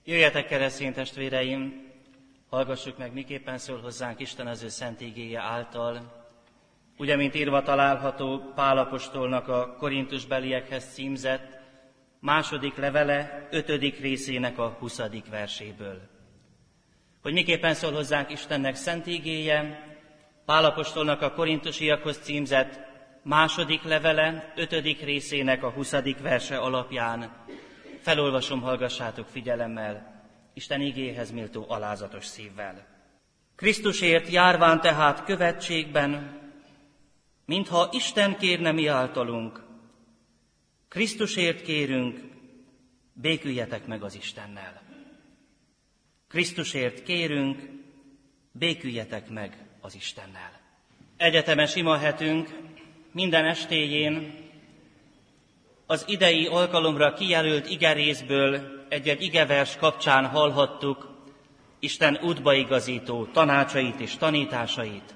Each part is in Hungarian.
Jöjjetek, keresztény testvéreim, hallgassuk meg, miképpen szól hozzánk Isten az ő szent igéje által. Ugye, mint írva található Pál apostolnak a korintusbeliekhez címzett második levele 5. részének a 20. verséből. Hogy miképpen szól hozzánk Istennek szent igéje, Pál apostolnak a korintusiakhoz címzett második levele 5. részének a 20. verse alapján. Felolvasom, hallgassátok figyelemmel, Isten igéhez méltó alázatos szívvel. Krisztusért járván tehát követségben, mintha Isten kérne mi általunk. Krisztusért kérünk, béküljetek meg az Istennel. Krisztusért kérünk, béküljetek meg az Istennel. Egyetemes imahetünk minden estéjén az idei alkalomra kijelölt igerészből egy-egy igevers kapcsán hallhattuk Isten útbaigazító tanácsait és tanításait.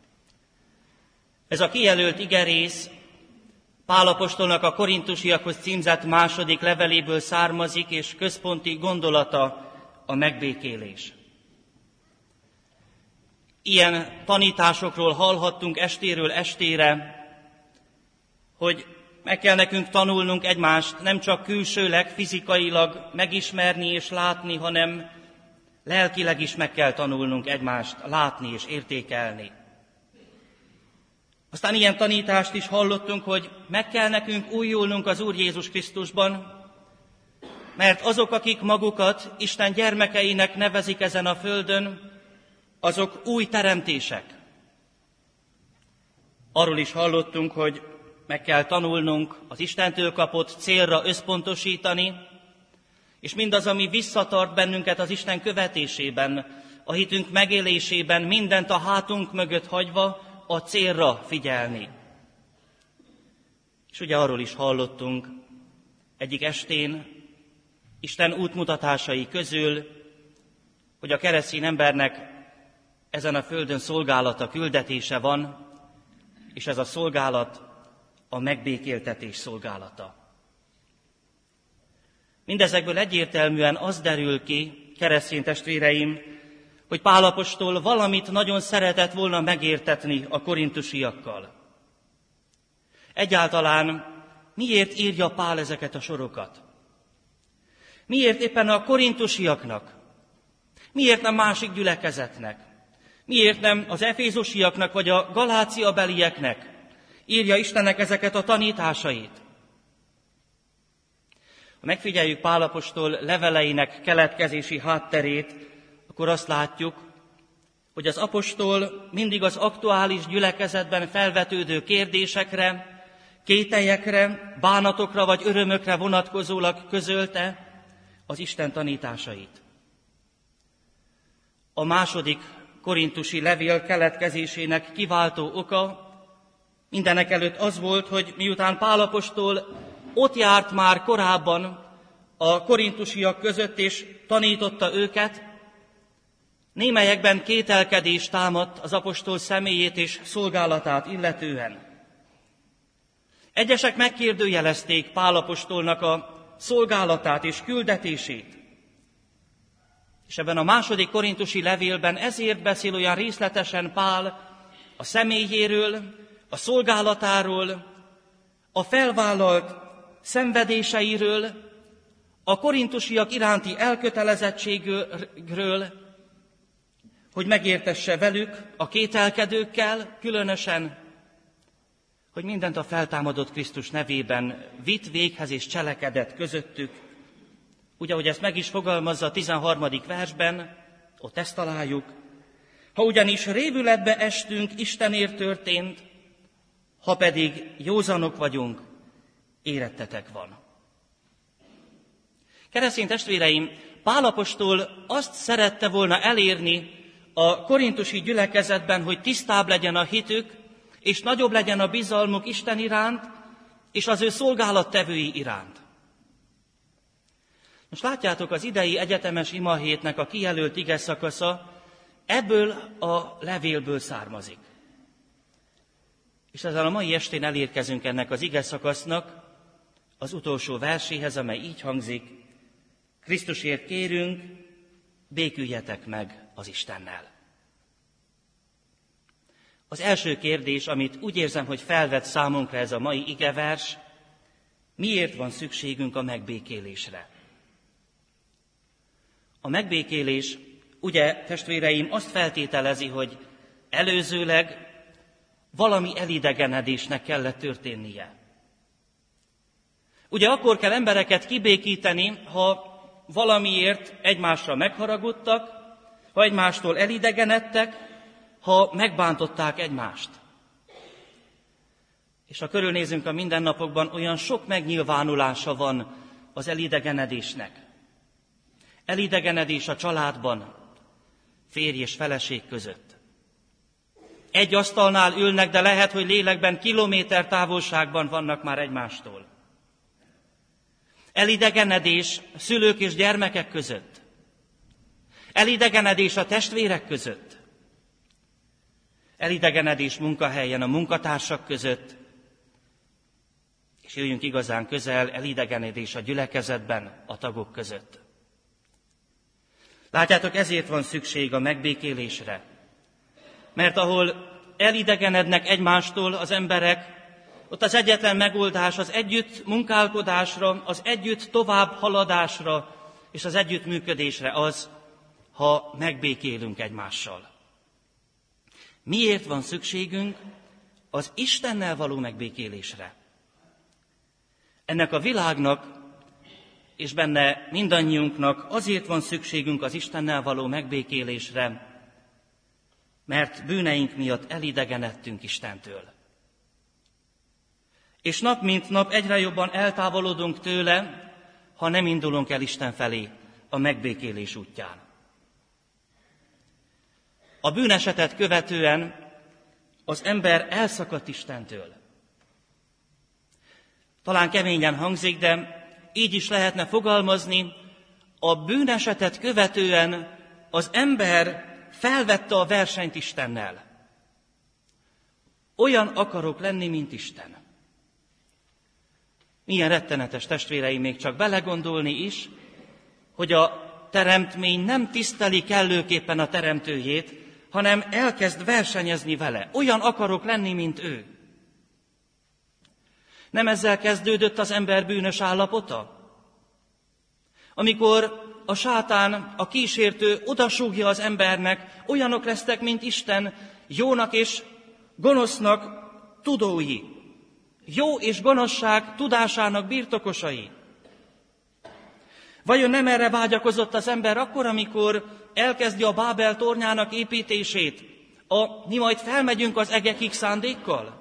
Ez a kijelölt igerész Pál apostolnak a korintusiakhoz címzett második leveléből származik, és központi gondolata a megbékélés. Ilyen tanításokról hallhattunk estéről estére, hogy meg kell nekünk tanulnunk egymást nem csak külsőleg, fizikailag megismerni és látni, hanem lelkileg is meg kell tanulnunk egymást látni és értékelni. Aztán ilyen tanítást is hallottunk, hogy meg kell nekünk újulnunk az Úr Jézus Krisztusban, mert azok, akik magukat Isten gyermekeinek nevezik ezen a földön, azok új teremtések. Arról is hallottunk, hogy meg kell tanulnunk az Istentől kapott célra összpontosítani, és mindaz, ami visszatart bennünket az Isten követésében, a hitünk megélésében, mindent a hátunk mögött hagyva a célra figyelni. És ugye arról is hallottunk egyik estén Isten útmutatásai közül, hogy a keresztény embernek ezen a földön szolgálata, küldetése van, és ez a szolgálat a megbékéltetés szolgálata. Mindezekből egyértelműen az derül ki, keresztény testvéreim, hogy Pál apostol valamit nagyon szeretett volna megértetni a korintusiakkal. Egyáltalán miért írja Pál ezeket a sorokat? Miért éppen a korintusiaknak? Miért nem másik gyülekezetnek? Miért nem az efézusiaknak vagy a galáciabelieknek írja Istennek ezeket a tanításait? Ha megfigyeljük Pál apostol leveleinek keletkezési hátterét, akkor azt látjuk, hogy az apostol mindig az aktuális gyülekezetben felvetődő kérdésekre, kételyekre, bánatokra vagy örömökre vonatkozólag közölte az Isten tanításait. A második korintusi levél keletkezésének kiváltó oka mindenekelőtt az volt, hogy miután Pál apostol ott járt már korábban a korintusiak között és tanította őket, némelyekben kételkedés támadt az apostol személyét és szolgálatát illetően. Egyesek megkérdőjelezték Pál apostolnak a szolgálatát és küldetését. És ebben a második korintusi levélben ezért beszél olyan részletesen Pál a személyéről, a szolgálatáról, a felvállalt szenvedéseiről, a korintusiak iránti elkötelezettségről, hogy megértesse velük, a kételkedőkkel különösen, hogy mindent a feltámadott Krisztus nevében vitt véghez és cselekedett közöttük. Ugye, ahogy ezt meg is fogalmazza a 13. versben, ott ezt találjuk. Ha ugyanis révületbe estünk, Istenért történt, ha pedig józanok vagyunk, érettetek van. Keresztény testvéreim, Pál apostol azt szerette volna elérni a korintusi gyülekezetben, hogy tisztább legyen a hitük, és nagyobb legyen a bizalmuk Isten iránt, és az ő szolgálattevői iránt. Most látjátok, az idei egyetemes imahétnek a kijelölt igeszakasza ebből a levélből származik. És ezzel a mai estén elérkezünk ennek az igeszakasznak az utolsó verséhez, amely így hangzik: Krisztusért kérünk, béküljetek meg az Istennel. Az első kérdés, amit úgy érzem, hogy felvet számunkra ez a mai igevers, miért van szükségünk a megbékélésre? A megbékélés, ugye, testvéreim, azt feltételezi, hogy előzőleg valami elidegenedésnek kellett történnie. Ugye akkor kell embereket kibékíteni, ha valamiért egymásra megharagudtak, ha egymástól elidegenedtek, ha megbántották egymást. És ha körülnézünk a mindennapokban, olyan sok megnyilvánulása van az elidegenedésnek. Elidegenedés a családban, férj és feleség között. Egy asztalnál ülnek, de lehet, hogy lélekben kilométer távolságban vannak már egymástól. Elidegenedés szülők és gyermekek között. Elidegenedés a testvérek között. Elidegenedés munkahelyen a munkatársak között. És jöjjünk igazán közel, elidegenedés a gyülekezetben a tagok között. Látjátok, ezért van szükség a megbékélésre. Mert ahol elidegenednek egymástól az emberek, ott az egyetlen megoldás az együtt munkálkodásra, az együtt tovább haladásra és az együttműködésre az, ha megbékélünk egymással. Miért van szükségünk az Istennel való megbékélésre? Ennek a világnak és benne mindannyiunknak azért van szükségünk az Istennel való megbékélésre, mert bűneink miatt elidegenedtünk Istentől. És nap mint nap egyre jobban eltávolodunk tőle, ha nem indulunk el Isten felé a megbékélés útján. A bűnesetet követően az ember elszakadt Istentől. Talán keményen hangzik, de így is lehetne fogalmazni, a bűnesetet követően az ember felvette a versenyt Istennel. Olyan akarok lenni, mint Isten. Milyen rettenetes, testvéreim, még csak belegondolni is, hogy a teremtmény nem tiszteli kellőképpen a teremtőjét, hanem elkezd versenyezni vele. Olyan akarok lenni, mint ő. Nem ezzel kezdődött az ember bűnös állapota? Amikor a sátán, a kísértő odasúgja az embernek, olyanok lesztek, mint Isten, jónak és gonosznak tudói. Jó és gonoszság tudásának birtokosai. Vajon nem erre vágyakozott az ember akkor, amikor elkezdi a Bábel tornyának építését, mi majd felmegyünk az egekig szándékkal?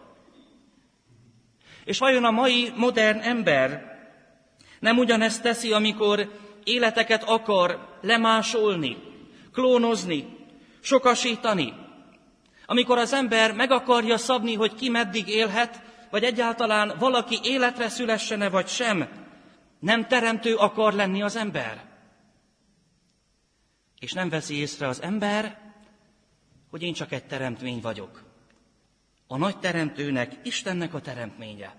És vajon a mai modern ember nem ugyanezt teszi, amikor életeket akar lemásolni, klónozni, sokasítani? Amikor az ember meg akarja szabni, hogy ki meddig élhet, vagy egyáltalán valaki életre szülessene, vagy sem, nem teremtő akar lenni az ember. És nem veszi észre az ember, hogy én csak egy teremtmény vagyok. A nagy teremtőnek, Istennek a teremtménye.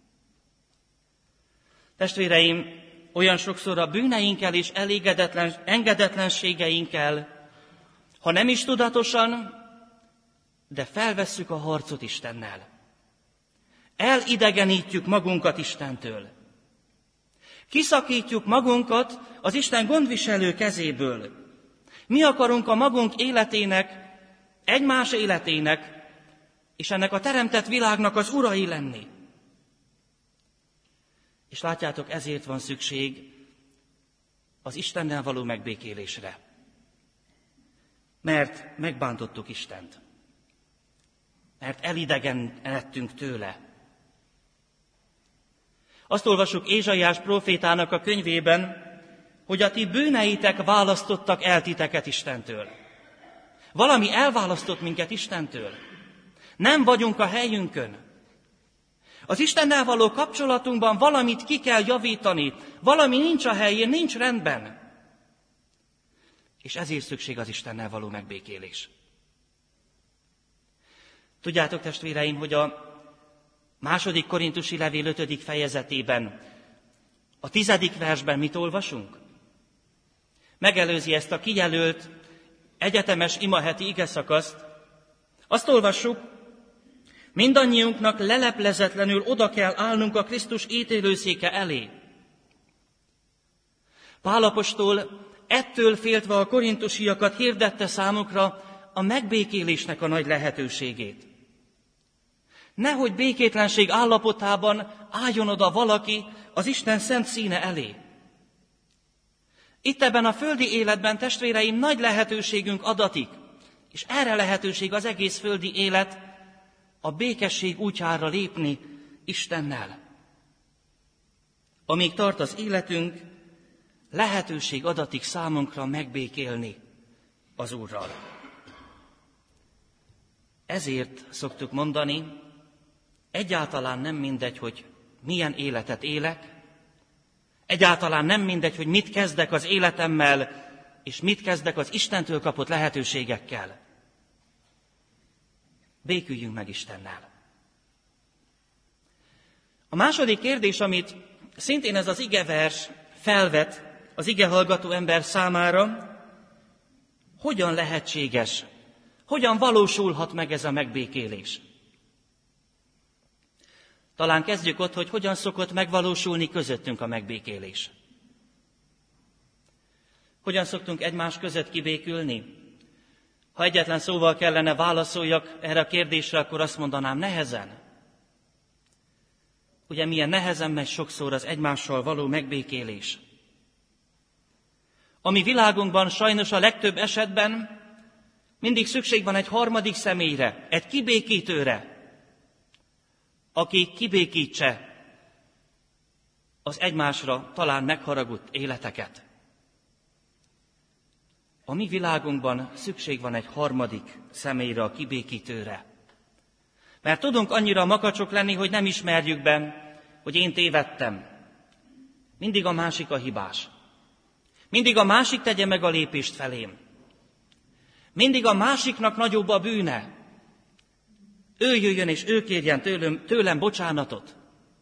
Testvéreim, olyan sokszor a bűneinkkel és engedetlenségeinkkel, ha nem is tudatosan, de felvesszük a harcot Istennel. Elidegenítjük magunkat Istentől. Kiszakítjuk magunkat az Isten gondviselő kezéből. Mi akarunk a magunk életének, egymás életének, és ennek a teremtett világnak az urai lenni. És látjátok, ezért van szükség az Istennel való megbékélésre. Mert megbántottuk Istent. Mert elidegenedtünk tőle. Azt olvasjuk Ézsaiás prófétának a könyvében, hogy a ti bűneitek választottak el titeket Istentől. Valami elválasztott minket Istentől. Nem vagyunk a helyünkön. Az Istennel való kapcsolatunkban valamit ki kell javítani, valami nincs a helyén, nincs rendben. És ezért szükség az Istennel való megbékélés. Tudjátok, testvéreim, hogy a 2. Korintusi levél 5. fejezetében, a 10. versben mit olvasunk? megelőzi ezt a kijelölt, egyetemes imaheti igeszakaszt. Azt olvassuk, mindannyiunknak leleplezetlenül oda kell állnunk a Krisztus ítélőszéke elé. Pál apostol ettől féltve a korintusiakat hirdette számukra a megbékélésnek a nagy lehetőségét. Nehogy békétlenség állapotában álljon oda valaki az Isten szent színe elé. Itt ebben a földi életben, testvéreim, nagy lehetőségünk adatik, és erre lehetőség az egész földi élet, a békesség útjára lépni Istennel. Amíg tart az életünk, lehetőség adatik számunkra megbékélni az Úrral. Ezért szoktuk mondani, egyáltalán nem mindegy, hogy milyen életet élek, egyáltalán nem mindegy, hogy mit kezdek az életemmel, és mit kezdek az Istentől kapott lehetőségekkel. Béküljünk meg Istennel. A második kérdés, amit szintén ez az igevers felvet az igehallgató ember számára, hogyan lehetséges, hogyan valósulhat meg ez a megbékélés? Talán kezdjük ott, hogy hogyan szokott megvalósulni közöttünk a megbékélés. Hogyan szoktunk egymás között kibékülni? Ha egyetlen szóval kellene válaszoljak erre a kérdésre, akkor azt mondanám, nehezen. Ugye milyen nehezen megy sokszor az egymással való megbékélés. A mi világunkban sajnos a legtöbb esetben mindig szükség van egy harmadik személyre, egy kibékítőre, aki kibékítse az egymásra talán megharagott életeket. A mi világunkban szükség van egy harmadik személyre, a kibékítőre. Mert tudunk annyira makacsok lenni, hogy nem ismerjük be, hogy én tévedtem. Mindig a másik a hibás. Mindig a másik tegye meg a lépést felém. Mindig a másiknak nagyobb a bűne. Ő jöjjön és ő kérjen tőlem bocsánatot.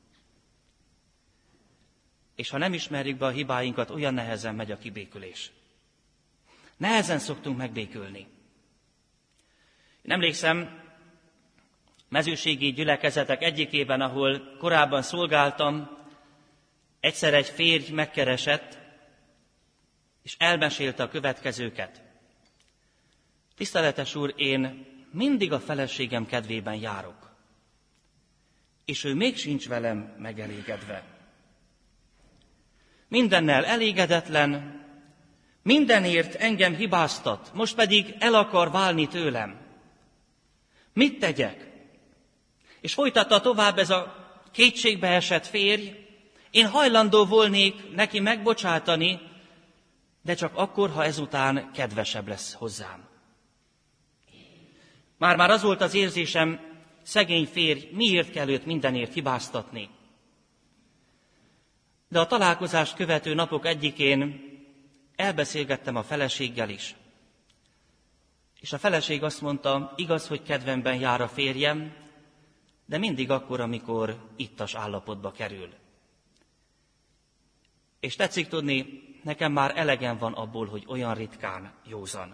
És ha nem ismerjük be a hibáinkat, olyan nehezen megy a kibékülés. Nehezen szoktunk megbékülni. Én emlékszem, mezőségi gyülekezetek egyikében, ahol korábban szolgáltam, egyszer egy férj megkeresett, és elmesélte a következőket. Tiszteletes úr, én mindig a feleségem kedvében járok, és ő még sincs velem megelégedve. Mindennel elégedetlen, mindenért engem hibáztat, most pedig el akar válni tőlem. Mit tegyek? És folytatta tovább ez a kétségbe esett férj, én hajlandó volnék neki megbocsátani, de csak akkor, ha ezután kedvesebb lesz hozzám. Már az volt az érzésem, szegény férj, miért kell őt mindenért hibáztatni? De a találkozást követő napok egyikén elbeszélgettem a feleséggel is. És a feleség azt mondta, igaz, hogy kedvemben jár a férjem, de mindig akkor, amikor ittas állapotba kerül. És tetszik tudni, nekem már elegem van abból, hogy olyan ritkán józan.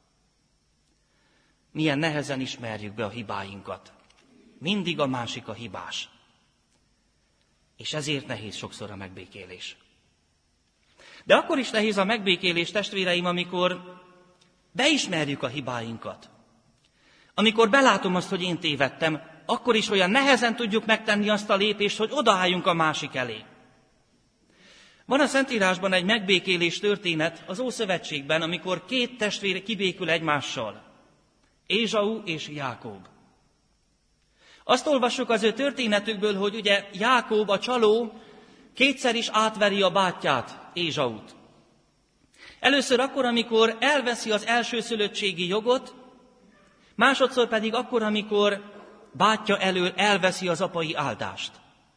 Milyen nehezen ismerjük be a hibáinkat. Mindig a másik a hibás. És ezért nehéz sokszor a megbékélés. De akkor is nehéz a megbékélés, testvéreim, amikor beismerjük a hibáinkat. Amikor belátom azt, hogy én tévedtem, akkor is olyan nehezen tudjuk megtenni azt a lépést, hogy odaálljunk a másik elé. Van a Szentírásban egy megbékélés történet az Ószövetségben, amikor két testvér kibékül egymással. Ézsau és Jákob. Azt olvassuk az ő történetükből, hogy ugye Jákob, a csaló, kétszer is átveri a bátyját, Ézsaut. Először akkor, amikor elveszi az elsőszülöttségi jogot, másodszor pedig akkor, amikor bátyja elől elveszi az apai áldást.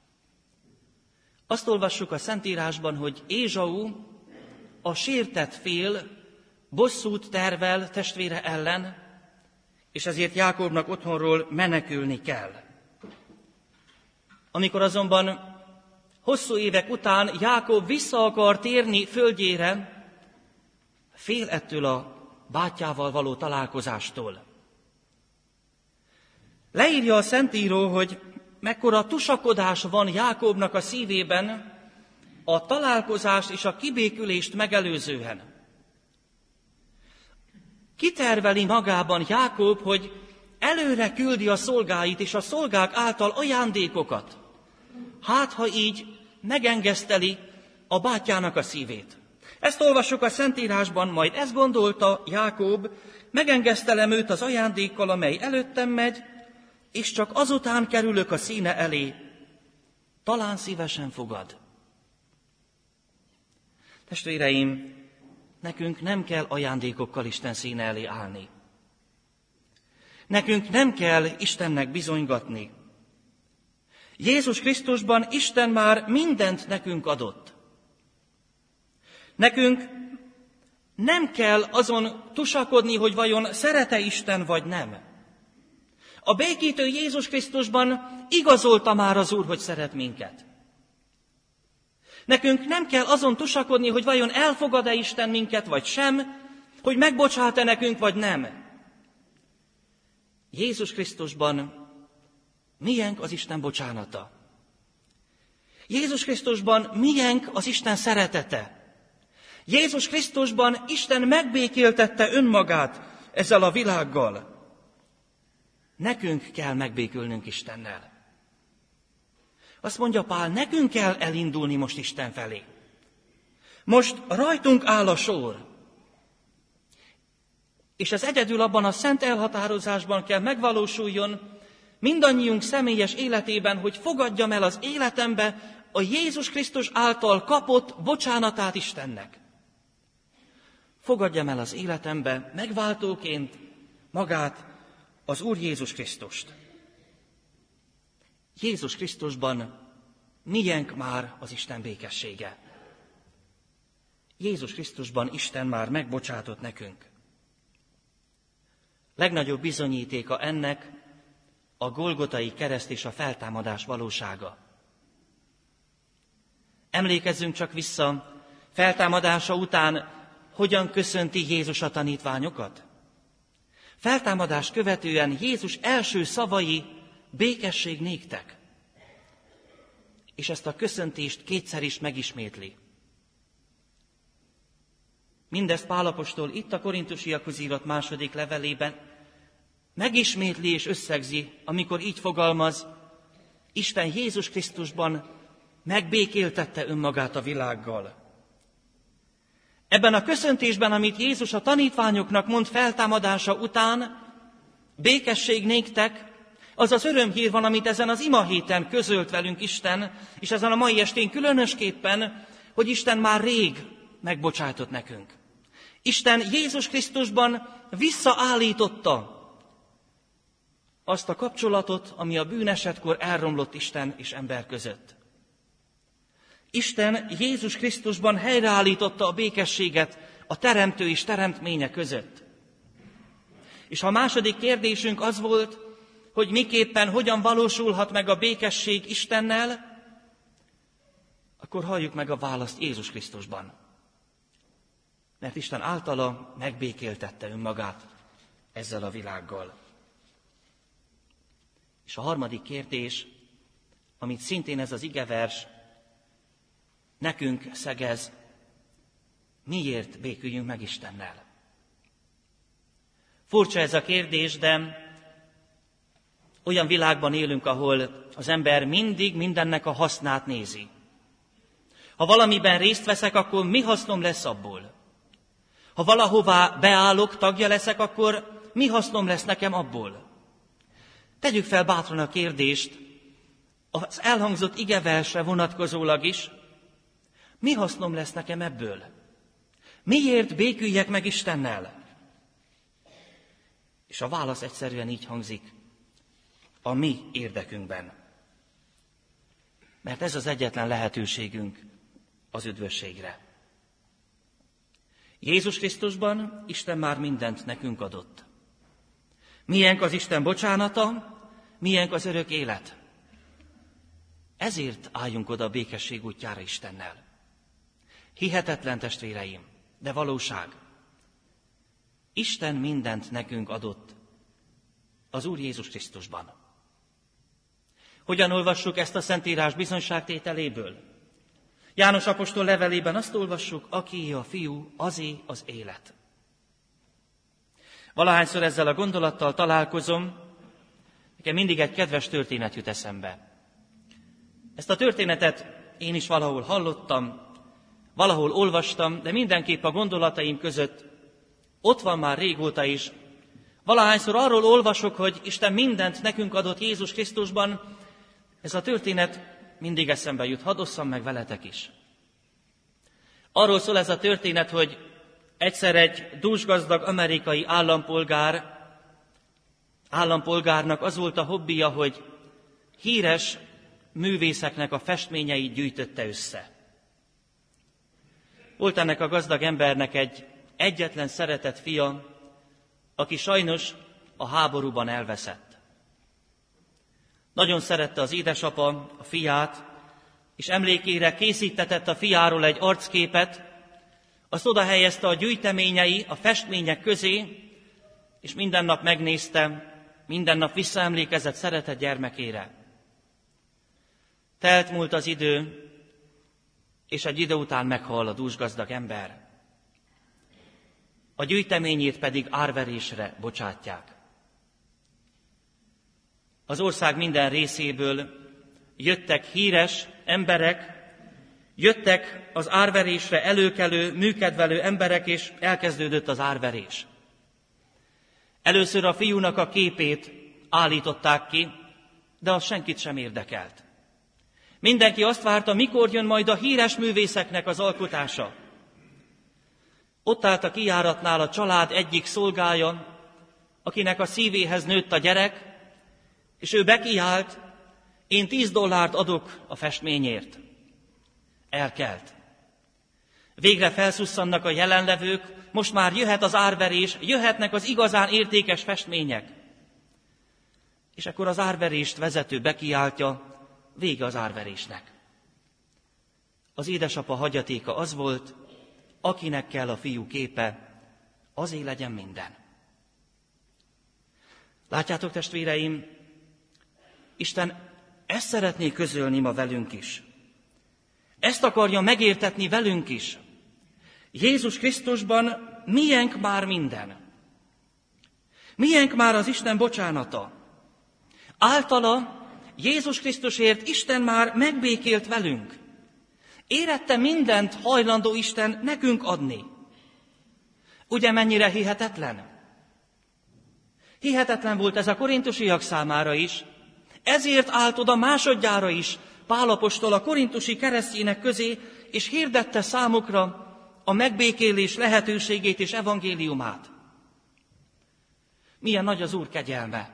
Azt olvassuk a Szentírásban, hogy Ézsau, a sértett fél, bosszút tervel testvére ellen, és ezért Jákobnak otthonról menekülni kell. Amikor azonban hosszú évek után Jákob vissza akar térni földjére, fél ettől a bátyjával való találkozástól. Leírja a Szentíró, hogy mekkora tusakodás van Jákobnak a szívében a találkozást és a kibékülést megelőzően. Kiterveli magában Jákob, hogy előre küldi a szolgáit és a szolgák által ajándékokat. Hát, ha így megengeszteli a bátyjának a szívét. Ezt olvassuk a Szentírásban, majd ezt gondolta Jákob, megengesztelem őt az ajándékkal, amely előttem megy, és csak azután kerülök a színe elé, talán szívesen fogad. Testvéreim, nekünk nem kell ajándékokkal Isten színe elé állni. Nekünk nem kell Istennek bizonygatni. Jézus Krisztusban Isten már mindent nekünk adott. Nekünk nem kell azon tusakodni, hogy vajon szeret-e Isten vagy nem. A békítő Jézus Krisztusban igazolta már az Úr, hogy szeret minket. Nekünk nem kell azon tusakodni, hogy vajon elfogad-e Isten minket, vagy sem, hogy megbocsát-e nekünk, vagy nem. Jézus Krisztusban miénk az Isten bocsánata. Jézus Krisztusban miénk az Isten szeretete. Jézus Krisztusban Isten megbékéltette önmagát ezzel a világgal. Nekünk kell megbékülnünk Istennel. Azt mondja Pál, nekünk kell elindulni most Isten felé. Most rajtunk áll a sor. És ez egyedül abban a szent elhatározásban kell megvalósuljon mindannyiunk személyes életében, hogy fogadjam el az életembe a Jézus Krisztus által kapott bocsánatát Istennek. Fogadjam el az életembe megváltóként magát, az Úr Jézus Krisztust. Jézus Krisztusban miénk már az Isten békessége. Jézus Krisztusban Isten már megbocsátott nekünk. Legnagyobb bizonyítéka ennek a Golgotai kereszt és a feltámadás valósága. Emlékezzünk csak vissza, feltámadása után hogyan köszönti Jézus a tanítványokat? Feltámadás követően Jézus első szavai, békesség néktek. És ezt a köszöntést kétszer is megismétli. Mindezt Pál apostol itt a Korintusiakhoz írott második levelében megismétli és összegzi, amikor így fogalmaz, Isten Jézus Krisztusban megbékéltette önmagát a világgal. Ebben a köszöntésben, amit Jézus a tanítványoknak mond feltámadása után, békesség néktek, az az örömhír van, amit ezen az ima héten közölt velünk Isten, és ezen a mai estén különösképpen, hogy Isten már rég megbocsájtott nekünk. Isten Jézus Krisztusban visszaállította azt a kapcsolatot, ami a bűnesetkor elromlott Isten és ember között. Isten Jézus Krisztusban helyreállította a békességet a teremtő és teremtménye között. És ha a második kérdésünk az volt, hogy miképpen, hogyan valósulhat meg a békesség Istennel, akkor halljuk meg a választ Jézus Krisztusban. Mert Isten általa megbékéltette önmagát ezzel a világgal. És a harmadik kérdés, amit szintén ez az igevers nekünk szegez, miért béküljünk meg Istennel? Furcsa ez a kérdés, de olyan világban élünk, ahol az ember mindig mindennek a hasznát nézi. Ha valamiben részt veszek, akkor mi hasznom lesz abból? Ha valahová beállok, tagja leszek, akkor mi hasznom lesz nekem abból? Tegyük fel bátran a kérdést, az elhangzott igeversre vonatkozólag is, mi hasznom lesz nekem ebből? Miért béküljek meg Istennel? És a válasz egyszerűen így hangzik, a mi érdekünkben. Mert ez az egyetlen lehetőségünk az üdvösségre. Jézus Krisztusban Isten már mindent nekünk adott. Miénk az Isten bocsánata, miénk az örök élet. Ezért álljunk oda a békesség útjára Istennel. Hihetetlen, testvéreim, de valóság. Isten mindent nekünk adott az Úr Jézus Krisztusban. Hogyan olvassuk ezt a Szentírás bizonyságtételéből? János apostol levelében azt olvassuk, akié a Fiú, azé az élet. Valahányszor ezzel a gondolattal találkozom, nekem mindig egy kedves történet jut eszembe. Ezt a történetet én is valahol hallottam, valahol olvastam, de mindenképp a gondolataim között ott van már régóta is. Valahányszor arról olvasok, hogy Isten mindent nekünk adott Jézus Krisztusban, ez a történet mindig eszembe jut, hadd osszam meg veletek is. Arról szól ez a történet, hogy egyszer egy dúsgazdag amerikai állampolgárnak az volt a hobbija, hogy híres művészeknek a festményeit gyűjtötte össze. Volt ennek a gazdag embernek egy egyetlen szeretett fia, aki sajnos a háborúban elveszett. Nagyon szerette az édesapa a fiát, és emlékére készítetett a fiáról egy arcképet, azt oda helyezte a gyűjteményei, a festmények közé, és minden nap megnézte, minden nap visszaemlékezett szeretett gyermekére. Múlt az idő, és egy idő után meghal a dúsgazdag ember. A gyűjteményét pedig árverésre bocsátják. Az ország minden részéből jöttek híres emberek, jöttek az árverésre előkelő, műkedvelő emberek, és elkezdődött az árverés. Először a fiúnak a képét állították ki, de az senkit sem érdekelt. Mindenki azt várta, mikor jön majd a híres művészeknek az alkotása. Ott állt a kijáratnál a család egyik szolgája, akinek a szívéhez nőtt a gyerek, és ő bekiált, én $10 adok a festményért. Elkelt. Végre felszusszannak a jelenlevők, most már jöhet az árverés, jöhetnek az igazán értékes festmények. És akkor az árverést vezető bekiáltja, vége az árverésnek. Az édesapa hagyatéka az volt, akinek kell a fiú képe, azé legyen minden. Látjátok, testvéreim, Isten ezt szeretné közölni ma velünk is. Ezt akarja megértetni velünk is. Jézus Krisztusban miénk már minden. Miénk már az Isten bocsánata. Általa Jézus Krisztusért Isten már megbékélt velünk. Érette mindent hajlandó Isten nekünk adni. Ugye mennyire hihetetlen? Hihetetlen volt ez a korintusiak számára is, ezért állt oda másodjára is Pál apostol a korintusi keresztjének közé, és hirdette számukra a megbékélés lehetőségét és evangéliumát. Milyen nagy az Úr kegyelme!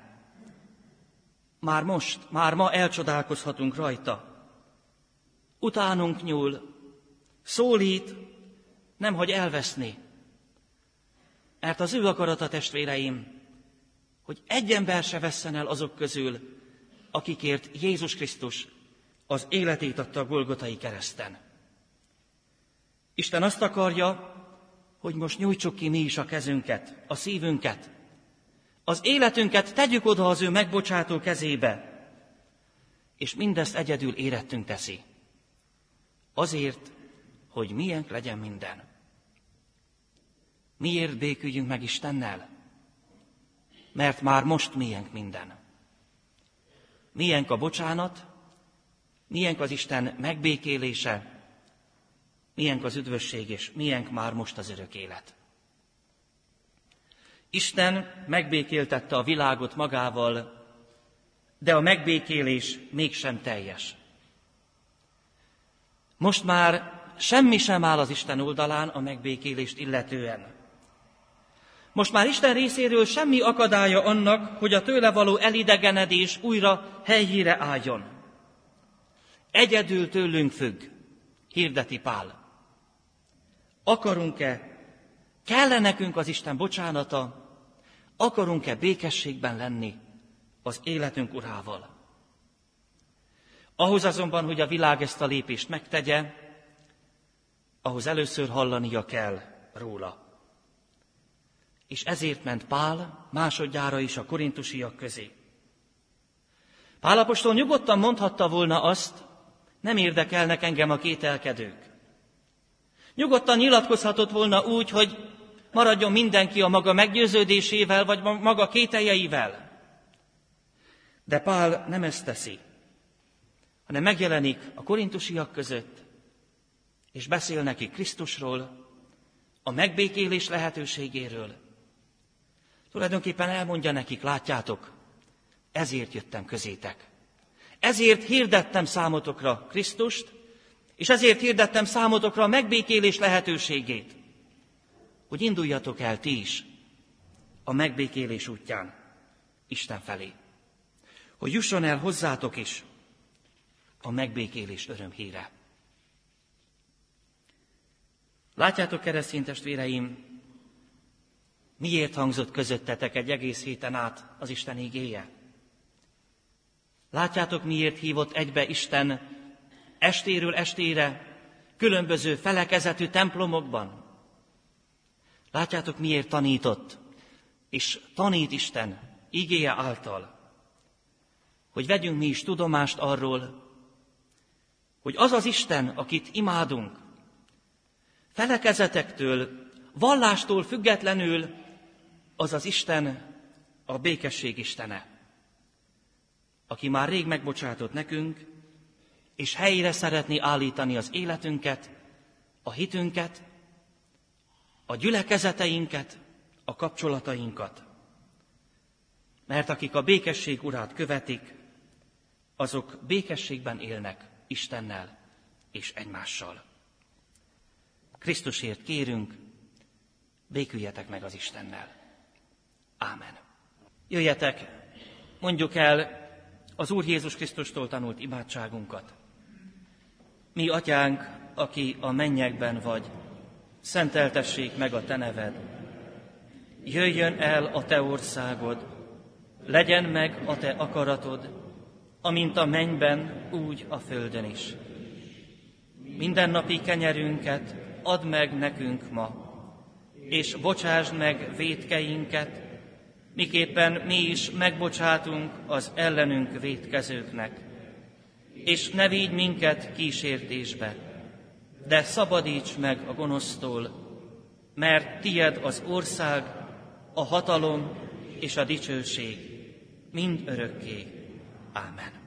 Már ma elcsodálkozhatunk rajta. Utánunk nyúl, szólít, nemhogy elveszni. Mert az ő akarata, testvéreim, hogy egy ember se vesszen el azok közül, akikért Jézus Krisztus az életét adta a Golgotai kereszten. Isten azt akarja, hogy most nyújtsuk ki mi is a kezünket, a szívünket, az életünket tegyük oda az ő megbocsátó kezébe, és mindezt egyedül érettünk teszi. Azért, hogy miénk legyen minden. Miért béküljünk meg Istennel? Mert már most miénk minden. Miénk a bocsánat, miénk az Isten megbékélése, miénk az üdvösség, és miénk már most az örök élet. Isten megbékéltette a világot magával, de a megbékélés mégsem teljes. Most már semmi sem áll az Isten oldalán a megbékélést illetően. Most már Isten részéről semmi akadálya annak, hogy a tőle való elidegenedés újra helyére álljon. Egyedül tőlünk függ, hirdeti Pál. Akarunk-e, kell-e nekünk az Isten bocsánata, akarunk-e békességben lenni az életünk Urával? Ahhoz azonban, hogy a világ ezt a lépést megtegye, ahhoz először hallania kell róla. és ezért ment Pál másodjára is a korintusiak közé. Pál apostol nyugodtan mondhatta volna azt, nem érdekelnek engem a kételkedők. Nyugodtan nyilatkozhatott volna úgy, hogy maradjon mindenki a maga meggyőződésével, vagy maga kételjeivel. De Pál nem ezt teszi, hanem megjelenik a korintusiak között, és beszél nekik Krisztusról, a megbékélés lehetőségéről. Tulajdonképpen elmondja nekik, látjátok, ezért jöttem közétek. Ezért hirdettem számotokra Krisztust, és ezért hirdettem számotokra a megbékélés lehetőségét, hogy induljatok el ti is a megbékélés útján Isten felé. Hogy jusson el hozzátok is a megbékélés örömhíre. Látjátok, keresztény testvéreim, miért hangzott közöttetek egy egész héten át az Isten igéje? Látjátok, miért hívott egybe Isten estéről estére különböző felekezetű templomokban? Látjátok, miért tanított és tanít Isten igéje által? Hogy vegyünk mi is tudomást arról, hogy az az Isten, akit imádunk, felekezetektől, vallástól függetlenül az az Isten a békesség Istene, aki már rég megbocsátott nekünk, és helyre szeretné állítani az életünket, a hitünket, a gyülekezeteinket, a kapcsolatainkat. Mert akik a békesség urát követik, azok békességben élnek Istennel és egymással. Krisztusért kérünk, béküljetek meg az Istennel. Ámen. Jöjjetek, mondjuk el az Úr Jézus Krisztustól tanult imádságunkat. Mi, Atyánk, aki a mennyekben vagy, szenteltessék meg a te neved. Jöjjön el a te országod, legyen meg a te akaratod, amint a mennyben, úgy a földön is. Mindennapi kenyerünket add meg nekünk ma, és bocsásd meg vétkeinket, miképpen mi is megbocsátunk az ellenünk vétkezőknek. És ne vigy minket kísértésbe, de szabadíts meg a gonosztól, mert tied az ország, a hatalom és a dicsőség mind örökké. Ámen.